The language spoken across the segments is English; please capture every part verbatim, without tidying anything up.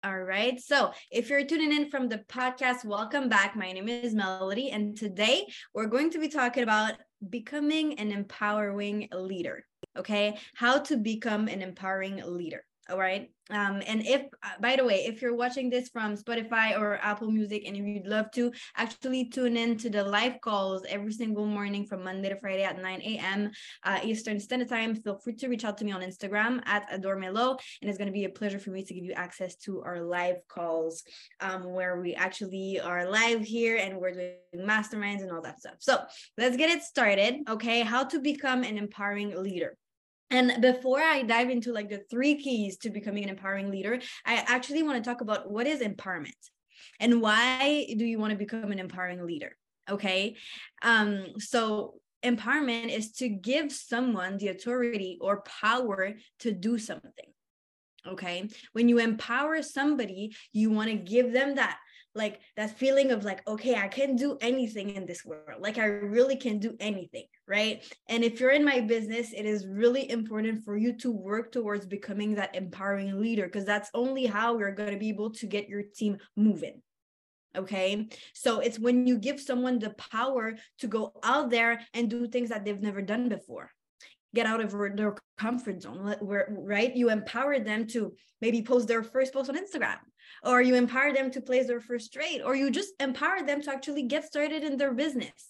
All right. So if you're tuning in from the podcast, welcome back. My name is Melody, and today we're going to be talking about becoming an empowering leader. Okay. How to become an empowering leader. All right. Um, and if, uh, by the way, if you're watching this from Spotify or Apple Music and you'd love to actually tune in to the live calls every single morning from Monday to Friday at nine a.m. Uh, Eastern Standard Time, feel free to reach out to me on Instagram at Adormelo. And it's going to be a pleasure for me to give you access to our live calls um, where we actually are live here and we're doing masterminds and all that stuff. So let's get it started. Okay. How to become an empowering leader. And before I dive into like the three keys to becoming an empowering leader, I actually want to talk about what is empowerment and why do you want to become an empowering leader? Okay. Um, so empowerment is to give someone the authority or power to do something. Okay. When you empower somebody, you want to give them that like that feeling of like, okay, I can do anything in this world. Like I really can do anything, right? And if you're in my business, it is really important for you to work towards becoming that empowering leader, because that's only how you're going to be able to get your team moving. Okay. So it's when you give someone the power to go out there and do things that they've never done before. Get out of their comfort zone, where, right? You empower them to maybe post their first post on Instagram, or you empower them to place their first trade, or you just empower them to actually get started in their business,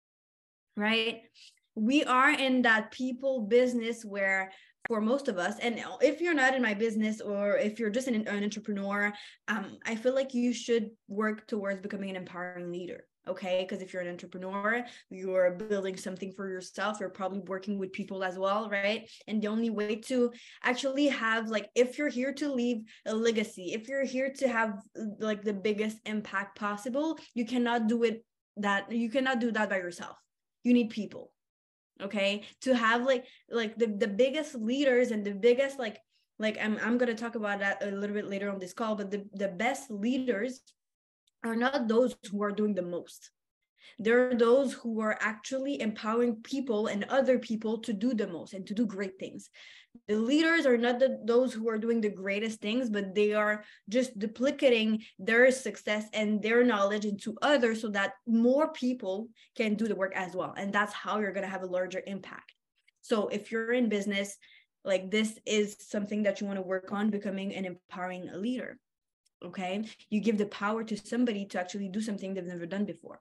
right? We are in that people business where for most of us, and if you're not in my business or if you're just an, an entrepreneur, um, I feel like you should work towards becoming an empowering leader. Okay, because if you're an entrepreneur, you're building something for yourself, you're probably working with people as well, right? And the only way to actually have, like, if you're here to leave a legacy, if you're here to have like the biggest impact possible, you cannot do it that you cannot do that by yourself. You need people. Okay, to have like like the, the biggest leaders and the biggest like like I'm I'm gonna talk about that a little bit later on this call, but the, the best leaders are not those who are doing the most. They're those who are actually empowering people and other people to do the most and to do great things. The leaders are not the, those who are doing the greatest things, but they are just duplicating their success and their knowledge into others so that more people can do the work as well. And that's how you're going to have a larger impact. So if you're in business, like this is something that you want to work on, becoming an empowering leader. Okay, you give the power to somebody to actually do something they've never done before.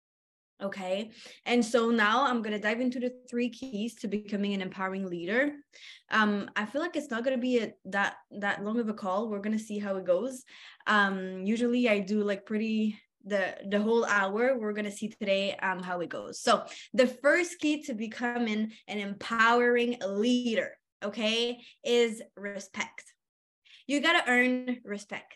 Okay, and so now I'm going to dive into the three keys to becoming an empowering leader. Um, I feel like it's not going to be a, that that long of a call. We're going to see how it goes. Um, usually I do like pretty the the whole hour. We're going to see today um, how it goes. So the first key to becoming an empowering leader, okay, is respect. You got to earn respect.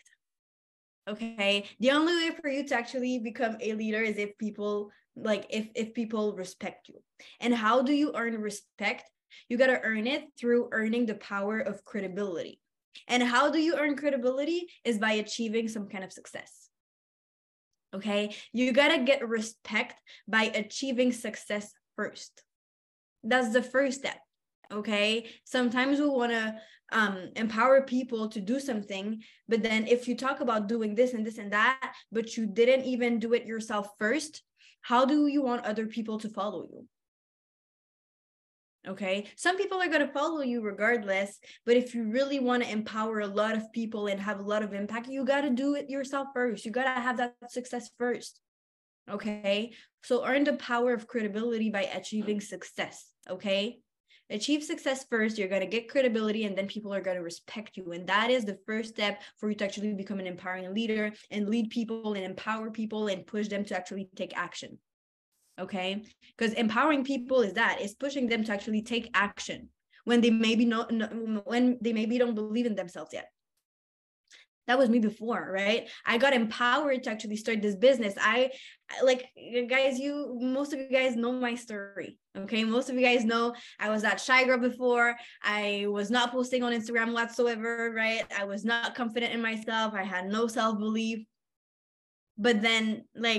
Okay, the only way for you to actually become a leader is if people like if if people respect you. And how do you earn respect? You got to earn it through earning the power of credibility. And how do you earn credibility? Is by achieving some kind of success. Okay, you got to get respect by achieving success first. That's the first step. Okay, sometimes we want to um, empower people to do something, but then if you talk about doing this and this and that, but you didn't even do it yourself first, how do you want other people to follow you? Okay, some people are going to follow you regardless, but if you really want to empower a lot of people and have a lot of impact, you got to do it yourself first. You got to have that success first. Okay, so earn the power of credibility by achieving success. Okay, achieve success first, you're going to get credibility, and then people are going to respect you. And that is the first step for you to actually become an empowering leader and lead people and empower people and push them to actually take action. Okay, because empowering people is that, it's pushing them to actually take action when they maybe not when they maybe don't believe in themselves yet. That was me before, right? I got empowered to actually start this business. I like, guys, you, most of you guys know my story. Okay. Most of you guys know I was that shy girl before. I was not posting on Instagram whatsoever, right? I was not confident in myself. I had no self-belief. But then like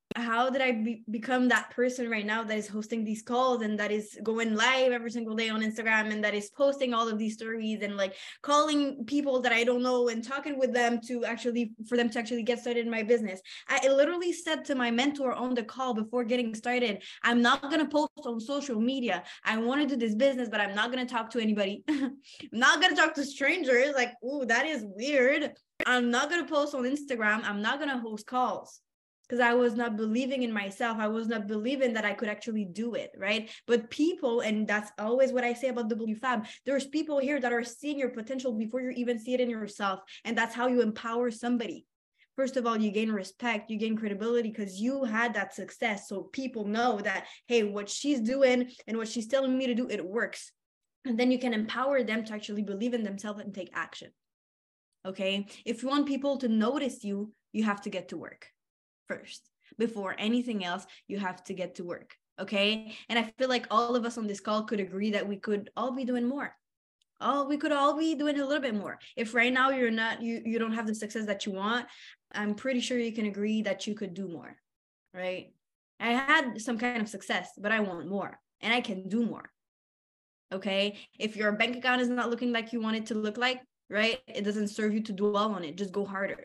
how did I be- become that person right now that is hosting these calls and that is going live every single day on Instagram and that is posting all of these stories and like calling people that I don't know and talking with them to actually, for them to actually get started in my business. I literally said to my mentor on the call before getting started, I'm not going to post on social media. I want to do this business, but I'm not going to talk to anybody. I'm not going to talk to strangers. Like, ooh, that is weird. I'm not going to post on Instagram. I'm not going to host calls. Because I was not believing in myself. I was not believing that I could actually do it, right? But people, and that's always what I say about W Fab, there's people here that are seeing your potential before you even see it in yourself. And that's how you empower somebody. First of all, you gain respect, you gain credibility because you had that success. So people know that, hey, what she's doing and what she's telling me to do, it works. And then you can empower them to actually believe in themselves and take action. Okay? If you want people to notice you, you have to get to work. First, before anything else, you have to get to work. Okay. And I feel like all of us on this call could agree that we could all be doing more. Oh, we could all be doing a little bit more. If right now you're not, you, you don't have the success that you want, I'm pretty sure you can agree that you could do more. Right. I had some kind of success, but I want more and I can do more. Okay. If your bank account is not looking like you want it to look like, right, it doesn't serve you to dwell on it. Just go harder.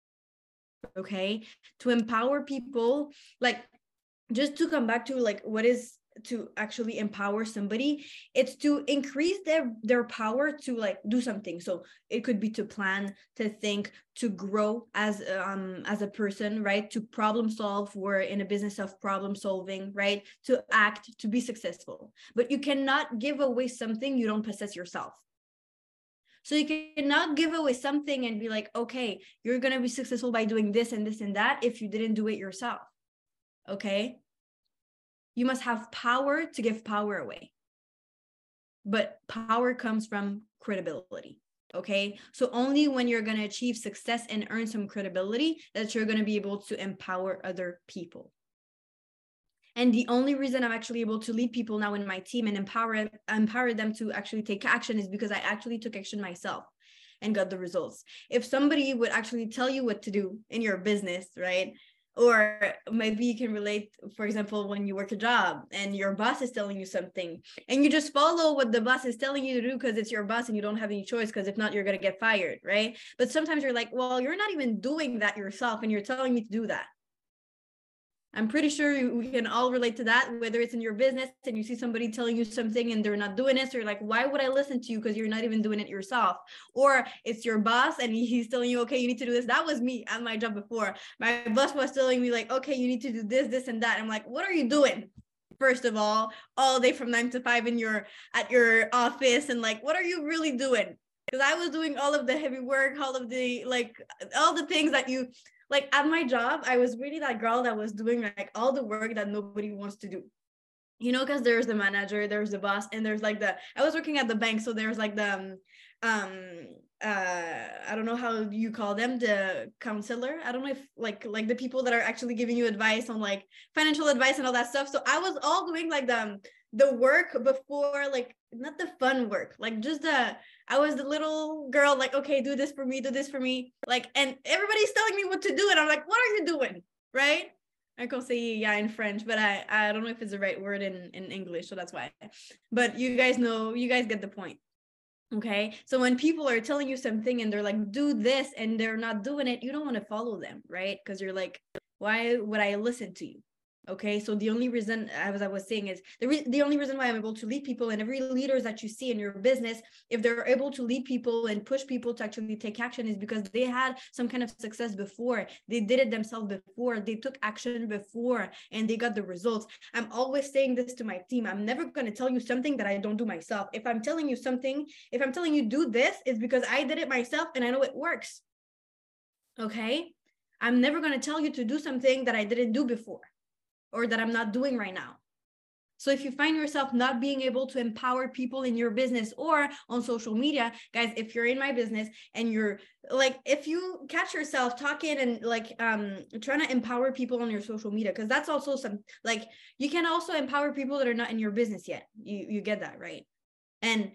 Okay, to empower people, like just to come back to like what is to actually empower somebody, it's to increase their their power to like do something. So it could be to plan, to think, to grow as um as a person, right? To problem solve. We're in a business of problem solving, right? To act, to be successful. But you cannot give away something you don't possess yourself. So you cannot give away something and be like, okay, you're going to be successful by doing this and this and that if you didn't do it yourself. Okay. You must have power to give power away. But power comes from credibility. Okay. So only when you're going to achieve success and earn some credibility that you're going to be able to empower other people. And the only reason I'm actually able to lead people now in my team and empower empower them to actually take action is because I actually took action myself and got the results. If somebody would actually tell you what to do in your business, right? Or maybe you can relate, for example, when you work a job and your boss is telling you something and you just follow what the boss is telling you to do because it's your boss and you don't have any choice, because if not, you're going to get fired, right? But sometimes you're like, well, you're not even doing that yourself and you're telling me to do that. I'm pretty sure we can all relate to that, whether it's in your business and you see somebody telling you something and they're not doing it. So you're like, why would I listen to you? Because you're not even doing it yourself. Or it's your boss and he's telling you, okay, you need to do this. That was me at my job before. My boss was telling me like, okay, you need to do this, this, and that. I'm like, what are you doing? First of all, all day from nine to five in your, at your office. And like, what are you really doing? Because I was doing all of the heavy work, all of the, like, all the things that you, like at my job, I was really that girl that was doing like all the work that nobody wants to do. You know, because there's the manager, there's the boss, and there's like the, I was working at the bank. So there's like the, um, um uh, I don't know how you call them, the counselor. I don't know if like, like the people that are actually giving you advice on like financial advice and all that stuff. So I was all doing like the, the work before, like not the fun work, like just the, I was the little girl, like, okay, do this for me, do this for me. Like, and everybody's telling me what to do. And I'm like, what are you doing? Right? I can say yeah in French, but I, I don't know if it's the right word in, in English. So that's why. But you guys know, you guys get the point. Okay. So when people are telling you something and they're like, do this, and they're not doing it, you don't want to follow them, right? Because you're like, why would I listen to you? Okay, so the only reason, as I was saying, is the, re- the only reason why I'm able to lead people, and every leaders that you see in your business, if they're able to lead people and push people to actually take action, is because they had some kind of success before. They did it themselves before. They took action before and they got the results. I'm always saying this to my team. I'm never going to tell you something that I don't do myself. If I'm telling you something, if I'm telling you do this, it's because I did it myself and I know it works. Okay, I'm never going to tell you to do something that I didn't do before, or that I'm not doing right now. So if you find yourself not being able to empower people in your business or on social media, guys, if you're in my business and you're like, if you catch yourself talking and like um trying to empower people on your social media, because that's also some, like, you can also empower people that are not in your business yet. You you get that, right? And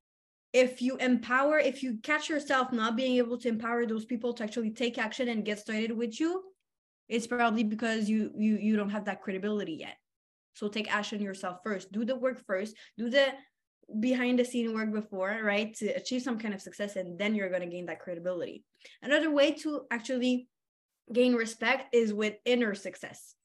if you empower, if you catch yourself not being able to empower those people to actually take action and get started with you, It's probably because you you you don't have that credibility yet. So take action yourself first. Do the work first. Do the behind the scene work before, right? To achieve some kind of success, and then you're going to gain that credibility. Another way to actually gain respect is with inner success.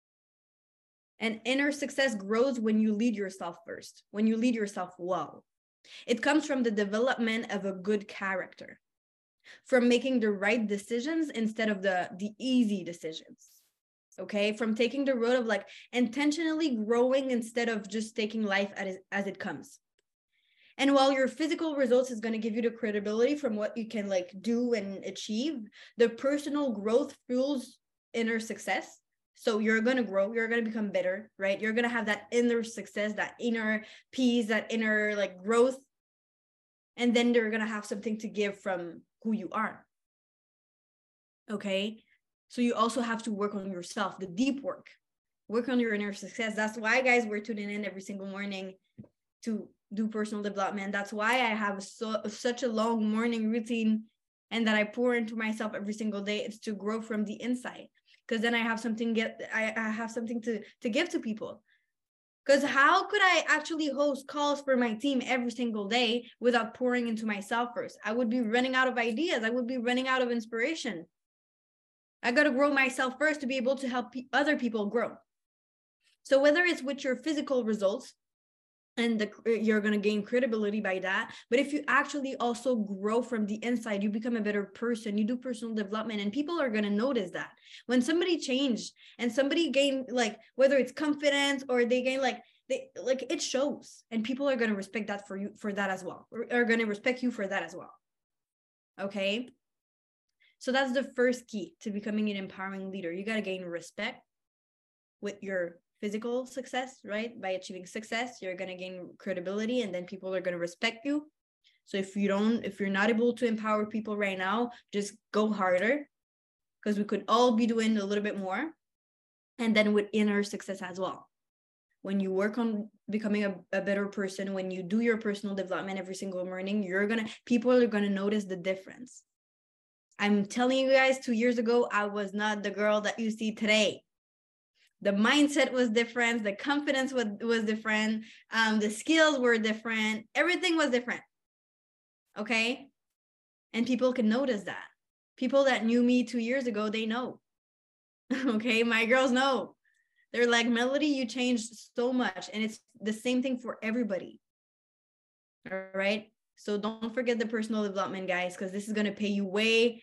And inner success grows when you lead yourself first, when you lead yourself well. It comes from the development of a good character, from making the right decisions instead of the, the easy decisions. Okay, from taking the road of like intentionally growing instead of just taking life as, as it comes. And while your physical results is going to give you the credibility from what you can like do and achieve, the personal growth fuels inner success. So you're going to grow, you're going to become better, right? You're going to have that inner success, that inner peace, that inner like growth. And then they're going to have something to give from who you are. Okay. So you also have to work on yourself, the deep work, work on your inner success. That's why, guys, we're tuning in every single morning to do personal development. That's why I have so, such a long morning routine and that I pour into myself every single day. It's to grow from the inside. Because then I have something get I, I have something to, to give to people. Because how could I actually host calls for my team every single day without pouring into myself first? I would be running out of ideas. I would be running out of inspiration. I got to grow myself first to be able to help pe- other people grow. So whether it's with your physical results, and the, you're going to gain credibility by that. But if you actually also grow from the inside, you become a better person, you do personal development, and people are going to notice that. When somebody changed and somebody gained, like, whether it's confidence or they gain, like, they like it shows, and people are going to respect that for you, for that as well, or are going to respect you for that as well. Okay. So that's the first key to becoming an empowering leader. You got to gain respect with your physical success, right? By achieving success, you're going to gain credibility, and then people are going to respect you. So if you don't, if you're not able to empower people right now, just go harder, because we could all be doing a little bit more. And then with inner success as well. When you work on becoming a, a better person, when you do your personal development every single morning, you're going to, people are going to notice the difference. I'm telling you guys, two years ago, I was not the girl that you see today. The mindset was different. The confidence was, was different. Um, the skills were different. Everything was different. Okay. And people can notice that. People that knew me two years ago, they know. Okay. My girls know. They're like, Melody, you changed so much. And it's the same thing for everybody. All right. So don't forget the personal development, guys, because this is going to pay you way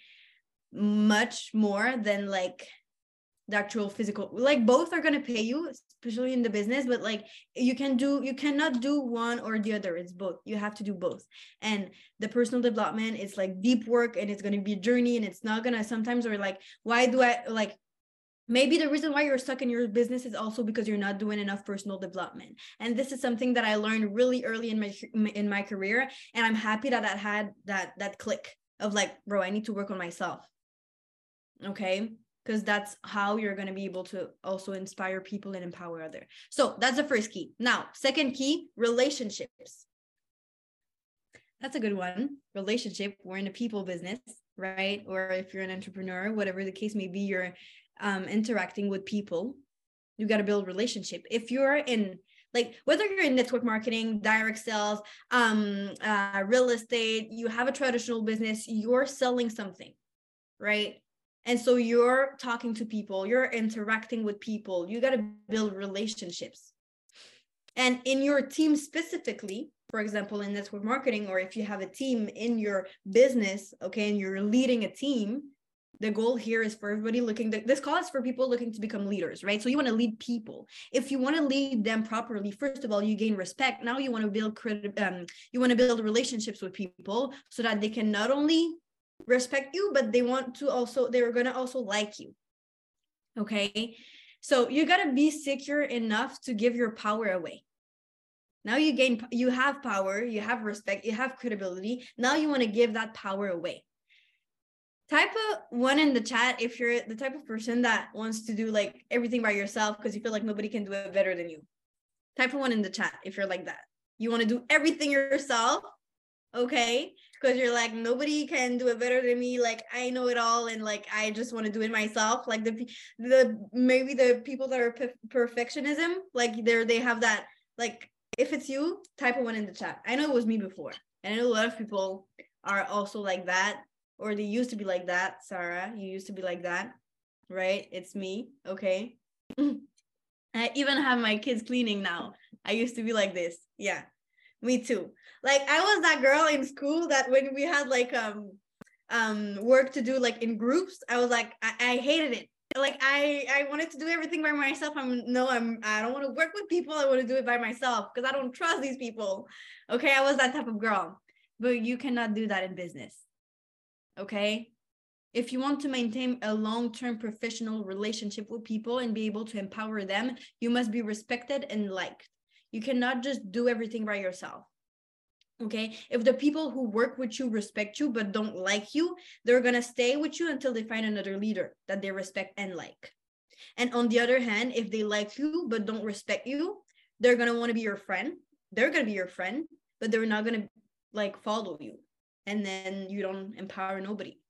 much more than like the actual physical, like both are going to pay you, especially in the business, but like you can do, you cannot do one or the other. It's both. You have to do both. And the personal development is like deep work, and it's going to be a journey, and it's not going to sometimes, or like, why do I like, maybe the reason why you're stuck in your business is also because you're not doing enough personal development. And this is something that I learned really early in my, in my career. And I'm happy that I had that, that click of like, bro, I need to work on myself. Okay. Because that's how you're going to be able to also inspire people and empower others. So that's the first key. Now, second key, relationships. That's a good one. Relationship. We're in a people business, right? Or if you're an entrepreneur, whatever the case may be, you're um, interacting with people. You got to build relationship. If you're in, like, whether you're in network marketing, direct sales, um, uh, real estate, you have a traditional business, you're selling something, right? And so you're talking to people, you're interacting with people, you got to build relationships. And in your team specifically, for example, in network marketing, or if you have a team in your business, okay, and you're leading a team, the goal here is for everybody looking, this call is for people looking to become leaders, right? So you want to lead people. If you want to lead them properly, first of all, you gain respect. Now you want to build, um, you want to build relationships with people so that they can not only respect you, but they want to also, they're going to also like you. Okay. So you got to be secure enough to give your power away. Now you gain, you have power, you have respect, you have credibility. Now you want to give that power away. Type a one in the chat if you're the type of person that wants to do like everything by yourself because you feel like nobody can do it better than you. Type a one in the chat if you're like that. You want to do everything yourself. Okay. because you're like, nobody can do it better than me. Like, I know it all. And like, I just want to do it myself. Like the, the, maybe the people that are per- perfectionism, like they're, they have that, like, if it's you, type a one in the chat. I know it was me before. And I know a lot of people are also like that, or they used to be like that. Sarah, you used to be like that, right? It's me. Okay. I even have my kids cleaning now. I used to be like this. Yeah, me too. Like I was that girl in school that when we had like um um work to do like in groups, I was like I, I hated it. Like I I wanted to do everything by myself. I'm no, I'm I don't want to work with people. I want to do it by myself because I don't trust these people. Okay, I was that type of girl. But you cannot do that in business. Okay? If you want to maintain a long-term professional relationship with people and be able to empower them, you must be respected and liked. You cannot just do everything by yourself. Okay? If the people who work with you respect you but don't like you, they're going to stay with you until they find another leader that they respect and like. And on the other hand, if they like you but don't respect you, they're going to want to be your friend. They're going to be your friend, but they're not going to like follow you. And then you don't empower nobody.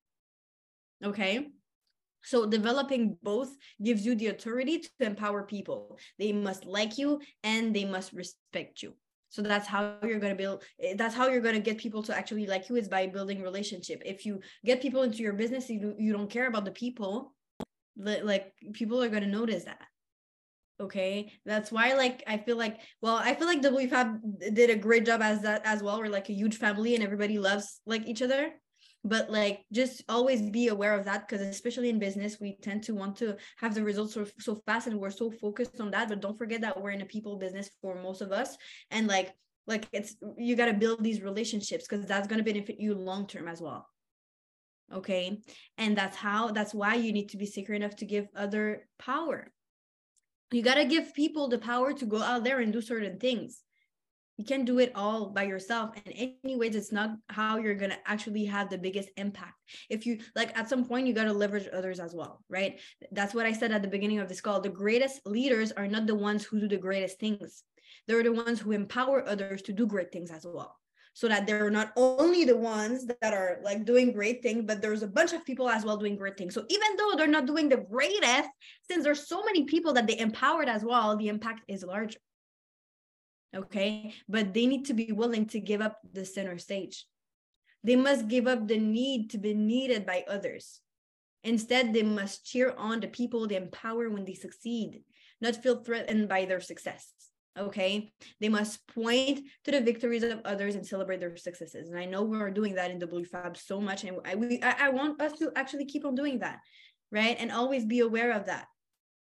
Okay? So developing both gives you the authority to empower people. They must like you and they must respect you. So that's how you're going to build, that's how you're going to get people to actually like you, is by building relationship. If you get people into your business, you, you don't care about the people, like people are going to notice that. Okay, that's why like I feel like, well, I feel like W Fab did a great job as that as well. We're like a huge family and everybody loves like each other. But like just always be aware of that, because especially in business we tend to want to have the results so, so fast, and we're so focused on that. But don't forget that we're in a people business for most of us, and like like it's, you got to build these relationships because that's going to benefit you long term as well. Okay, and that's how that's why you need to be secure enough to give other power. You got to give people the power to go out there and do certain things. You can't do it all by yourself. And anyways, it's not how you're going to actually have the biggest impact. If you like, at some point, you got to leverage others as well, right? That's what I said at the beginning of this call. The greatest leaders are not the ones who do the greatest things. They're the ones who empower others to do great things as well. So that they're not only the ones that are like doing great things, but there's a bunch of people as well doing great things. So even though they're not doing the greatest, since there's so many people that they empowered as well, the impact is larger. Okay, but they need to be willing to give up the center stage. They must give up the need to be needed by others. Instead, they must cheer on the people they empower when they succeed, not feel threatened by their success. Okay, they must point to the victories of others and celebrate their successes. And I know we're doing that in W Fab so much, and I we I, I want us to actually keep on doing that, right? And always be aware of that.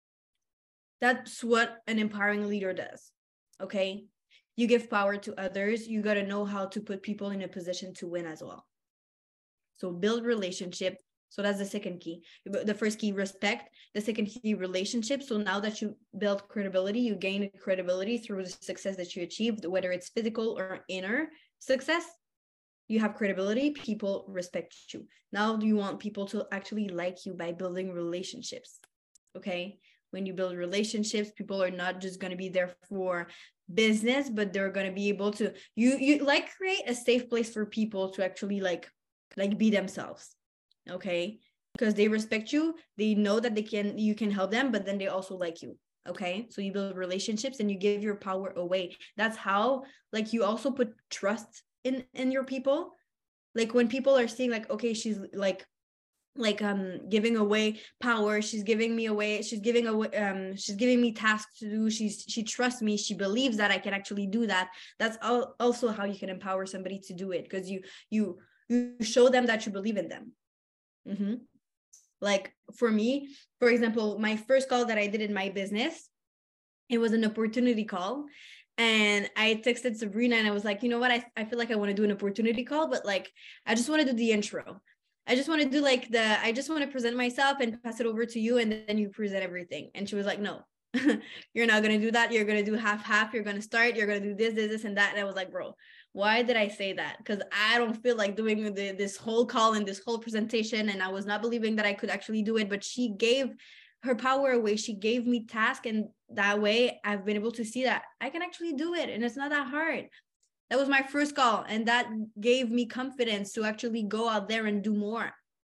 That's what an empowering leader does. Okay, you give power to others. You got to know how to put people in a position to win as well. So build relationship. So that's the second key. The first key, respect. The second key, relationship. So now that you build credibility, you gain credibility through the success that you achieved, whether it's physical or inner success. You have credibility. People respect you. Now you want people to actually like you by building relationships. Okay. When you build relationships, people are not just going to be there for business, but they're going to be able to, you, you like create a safe place for people to actually like, like be themselves. Okay. Because they respect you. They know that they can, you can help them, but then they also like you. Okay. So you build relationships and you give your power away. That's how, like, you also put trust in, in your people. Like when people are seeing like, okay, she's like, like um giving away power, she's giving me away, she's giving away um she's giving me tasks to do, she's she trusts me, she believes that I can actually do that. That's all, also how you can empower somebody to do it, because you you you show them that you believe in them. Mm-hmm. Like for me, for example, my first call that I did in my business, it was an opportunity call. And I texted Sabrina and I was like, you know what, I, I feel like I want to do an opportunity call, but like I just want to do the intro. I just want to do like the, I just want to present myself and pass it over to you. And then you present everything. And she was like, no, you're not going to do that. You're going to do half, half. You're going to start, you're going to do this, this, this, and that. And I was like, bro, why did I say that? Because I don't feel like doing the, this whole call and this whole presentation. And I was not believing that I could actually do it, but she gave her power away. She gave me task. And that way I've been able to see that I can actually do it. And it's not that hard. That was my first call. And that gave me confidence to actually go out there and do more.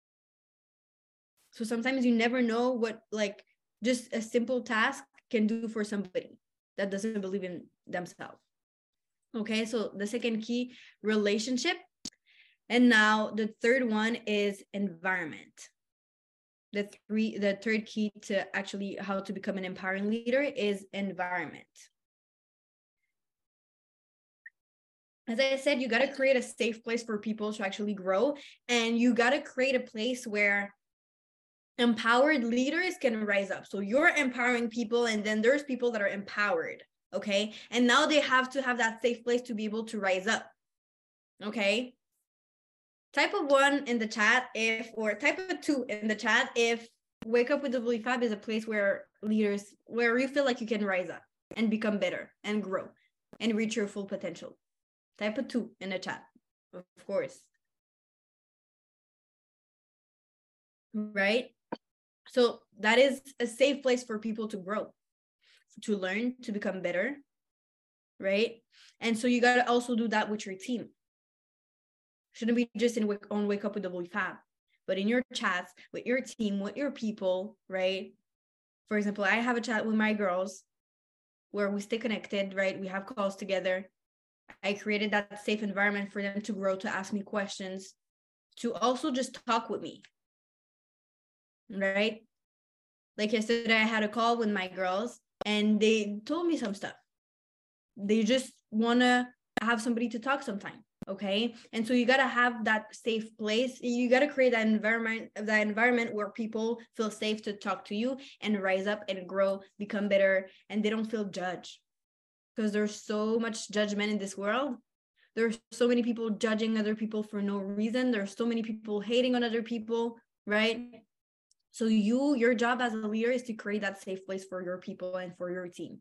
So sometimes you never know what like just a simple task can do for somebody that doesn't believe in themselves. Okay, so the second key, relationship. And now the third one is environment. The three, the third key to actually how to become an empowering leader is environment. As I said, you got to create a safe place for people to actually grow. And you got to create a place where empowered leaders can rise up. So you're empowering people, and then there's people that are empowered. Okay. And now they have to have that safe place to be able to rise up. Okay. Type of one in the chat if, or type of two in the chat if Wake Up with W Fab is a place where leaders, where you feel like you can rise up and become better and grow and reach your full potential. Type of two in the chat, of course. Right? So that is a safe place for people to grow, to learn, to become better. Right? And so you got to also do that with your team. Shouldn't be just in on Wake Up with W Fab, but in your chats with your team, with your people, right? For example, I have a chat with my girls where we stay connected, right? We have calls together. I created that safe environment for them to grow, to ask me questions, to also just talk with me, right? Like yesterday, I had a call with my girls and they told me some stuff. They just want to have somebody to talk sometime. Okay. And so you got to have that safe place. You got to create that environment, that environment where people feel safe to talk to you and rise up and grow, become better, and they don't feel judged. Because there's so much judgment in this world. There's so many people judging other people for no reason. There's so many people hating on other people, right? So you, your job as a leader is to create that safe place for your people and for your team.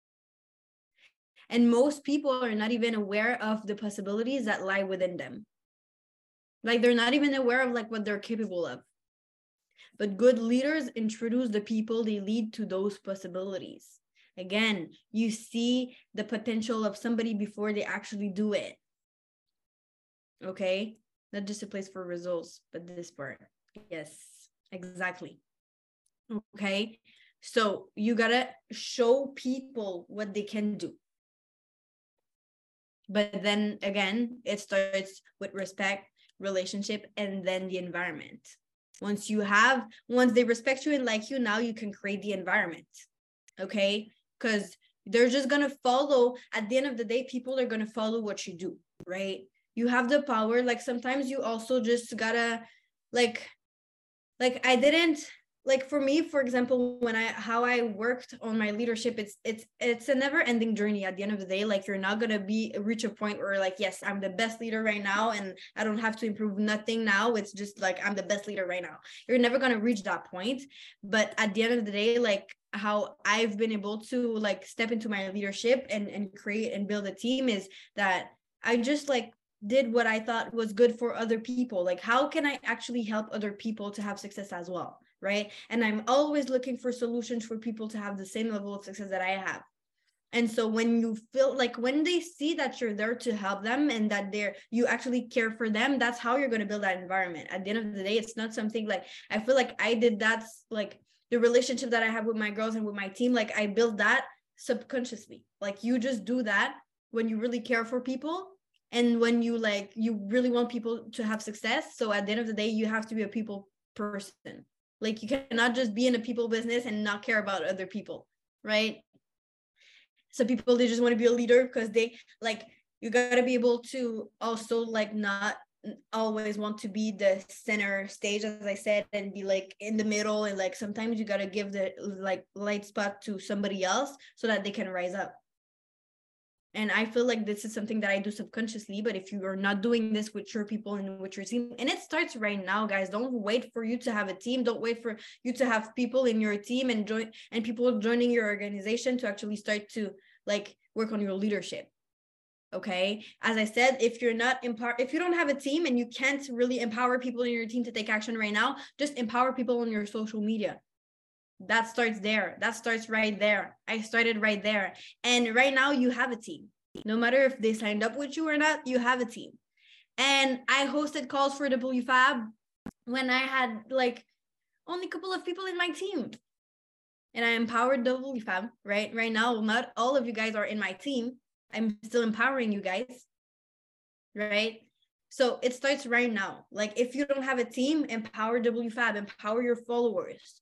And most people are not even aware of the possibilities that lie within them. Like they're not even aware of like what they're capable of. But good leaders introduce the people they lead to those possibilities. Again, you see the potential of somebody before they actually do it. Okay? Not just a place for results, but this part. Yes, exactly. Okay? So you gotta show people what they can do. But then again, it starts with respect, relationship, and then the environment. Once you have, once they respect you and like you, now you can create the environment. Okay? Because they're just going to follow. At the end of the day, people are going to follow what you do, right? You have the power. Like sometimes you also just gotta like, like I didn't, like for me, for example, when I, how I worked on my leadership, it's, it's, it's a never ending journey at the end of the day. Like you're not going to be reach a point where like, yes, I'm the best leader right now. And I don't have to improve nothing now. It's just like, I'm the best leader right now. You're never going to reach that point. But at the end of the day, like how I've been able to like step into my leadership and, and create and build a team is that I just like did what I thought was good for other people. Like, how can I actually help other people to have success as well? Right. And I'm always looking for solutions for people to have the same level of success that I have. And so when you feel like when they see that you're there to help them and that they're you actually care for them, that's how you're going to build that environment. At the end of the day, it's not something like I feel like I did that, like the relationship that I have with my girls and with my team, like I built that subconsciously. Like you just do that when you really care for people and when you like you really want people to have success. So at the end of the day, you have to be a people person. Like you cannot just be in a people business and not care about other people, right? So people, they just want to be a leader because they like, you got to be able to also like not always want to be the center stage, as I said, and be like in the middle. And like, sometimes you got to give the like light spot to somebody else so that they can rise up. And I feel like this is something that I do subconsciously, but if you are not doing this with your people and with your team, and it starts right now, guys, don't wait for you to have a team. Don't wait for you to have people in your team and join and people joining your organization to actually start to like work on your leadership. Okay. As I said, if you're not empower, if you don't have a team and you can't really empower people in your team to take action right now, just empower people on your social media. That starts there. That starts right there. I started right there. And right now you have a team. No matter if they signed up with you or not, you have a team. And I hosted calls for W Fab when I had like only a couple of people in my team. And I empowered W Fab, right? Right now, not all of you guys are in my team. I'm still empowering you guys, right? So it starts right now. Like if you don't have a team, empower W Fab, empower your followers.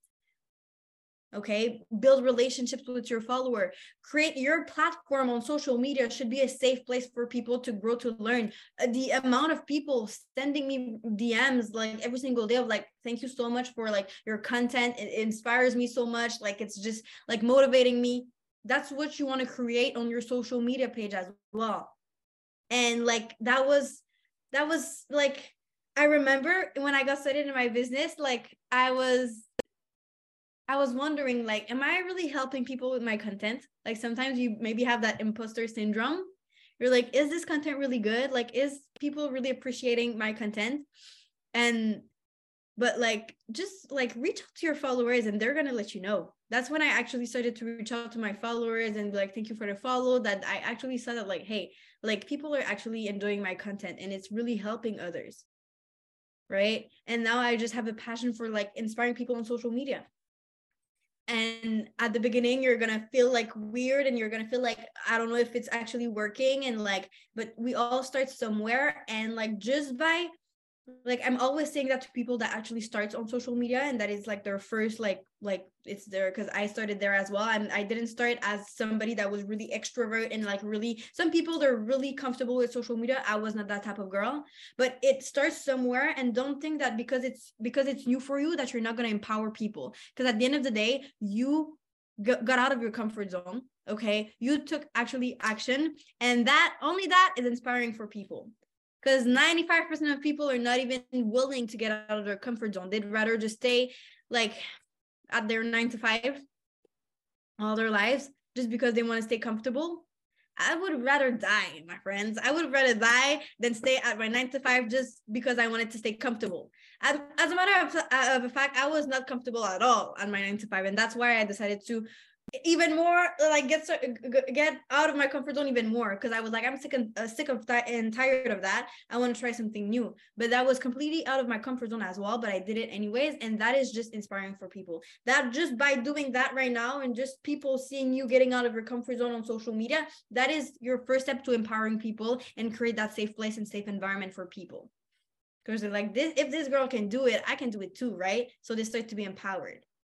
Okay, build relationships with your follower. Create your platform on social media should be a safe place for people to grow, to learn. Uh, the amount of people sending me D Ms like every single day of like, thank you so much for like your content. It inspires me so much. Like it's just like motivating me. That's what you want to create on your social media page as well. And like that was that was like, I remember when I got started in my business, like I was I was wondering, like, am I really helping people with my content? Like sometimes you maybe have that imposter syndrome. You're like, is this content really good? Like, is people really appreciating my content? And, but like, just like reach out to your followers and they're going to let you know. That's when I actually started to reach out to my followers and be like, thank you for the follow, that I actually saw that like, hey, like people are actually enjoying my content and it's really helping others. Right. And now I just have a passion for like inspiring people on social media. And at the beginning, you're going to feel like weird and you're going to feel like, I don't know if it's actually working. And like, but we all start somewhere. And like, just by like, I'm always saying that to people that actually starts on social media and that is like their first, like, like it's there because I started there as well. And I didn't start as somebody that was really extrovert and like really, some people they're really comfortable with social media. I was not that type of girl, but it starts somewhere. And don't think that because it's because it's new for you that you're not going to empower people. Because at the end of the day, you got out of your comfort zone. Okay, you took actually action, and that only that is inspiring for people. Because ninety-five percent of people are not even willing to get out of their comfort zone. They'd rather just stay like at their nine to five all their lives just because they want to stay comfortable. I would rather die, my friends. I would rather die than stay at my nine to five just because I wanted to stay comfortable. As, as a matter of, of fact, I was not comfortable at all on my nine to five. And that's why I decided to even more like get get out of my comfort zone even more, because I was like, I'm sick and uh, sick of that and tired of that. I want to try something new. But that was completely out of my comfort zone as well, but I did it anyways. And that is just inspiring for people, that just by doing that right now and just people seeing you getting out of your comfort zone on social media, that is your first step to empowering people and create that safe place and safe environment for people. Because they're like, this, if this girl can do it, I can do it too, right? So they start to be empowered.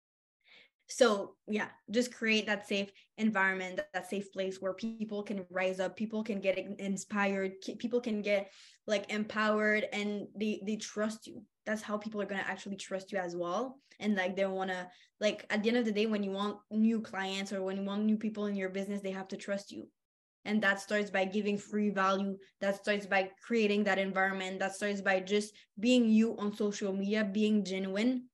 So yeah, just create that safe environment, that safe place where people can rise up, people can get inspired, people can get like empowered, and they they trust you. That's how people are going to actually trust you as well. And like they want to, like at the end of the day, when you want new clients or when you want new people in your business, they have to trust you. And that starts by giving free value. That starts by creating that environment. That starts by just being you on social media, being genuine.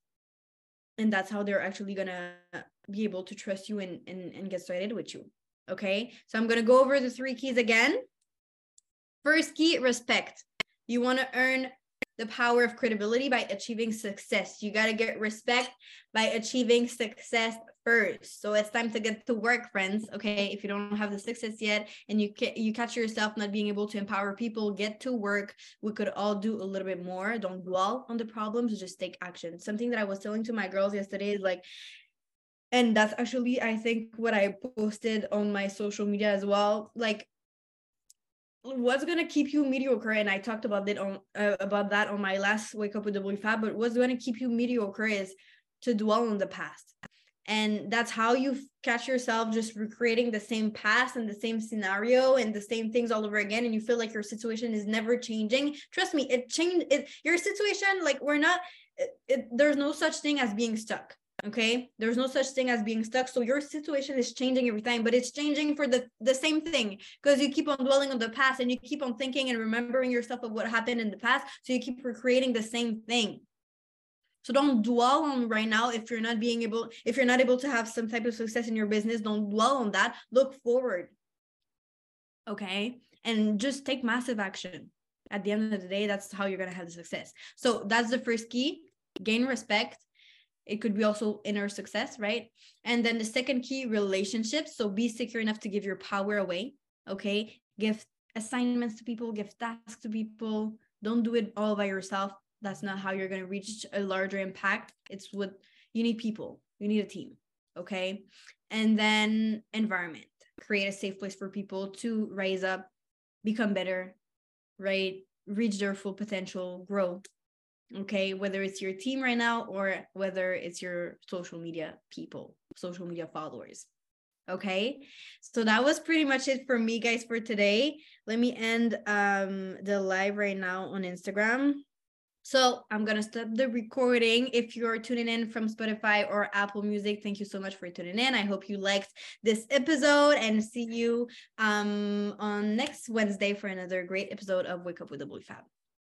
And that's how they're actually going to be able to trust you and, and, and get started with you. Okay. So I'm going to go over the three keys again. First key, respect. You want to earn the power of credibility by achieving success. You got to get respect by achieving success first. So it's time to get to work, friends. Okay. If you don't have the success yet and you ca- you catch yourself not being able to empower people, get to work. We could all do a little bit more. Don't dwell on the problems, just take action. Something that I was telling to my girls yesterday is like, and that's actually, I think, what I posted on my social media as well. Like, what's going to keep you mediocre, and I talked about that on uh, about that on my last Wake Up with W Fab, but what's going to keep you mediocre is to dwell on the past. And that's how you catch yourself just recreating the same past and the same scenario and the same things all over again, and you feel like your situation is never changing. Trust me, it changed. It, your situation, like we're not it, it, there's no such thing as being stuck. Okay, there's no such thing as being stuck. So your situation is changing every time, but it's changing for the the same thing, because you keep on dwelling on the past and you keep on thinking and remembering yourself of what happened in the past, so you keep recreating the same thing. So don't dwell on right now. If you're not being able if you're not able to have some type of success in your business, don't dwell on that. Look forward. Okay, and just take massive action. At the end of the day, that's how you're going to have the success. So that's the first key. Gain respect. It could be also inner success, right? And then the second key, relationships. So be secure enough to give your power away. Okay. Give assignments to people, give tasks to people. Don't do it all by yourself. That's not how you're going to reach a larger impact. It's what you need people, you need a team. Okay. And then environment, create a safe place for people to rise up, become better, right? Reach their full potential, grow. Okay. Whether it's your team right now or whether it's your social media people, social media followers. Okay, so that was pretty much it for me, guys, for today. Let me end um the live right now on Instagram. So I'm gonna stop the recording. If you're tuning in from Spotify or Apple Music, thank you so much for tuning in. I hope you liked this episode, and see you um on next Wednesday for another great episode of Wake Up with W Fab.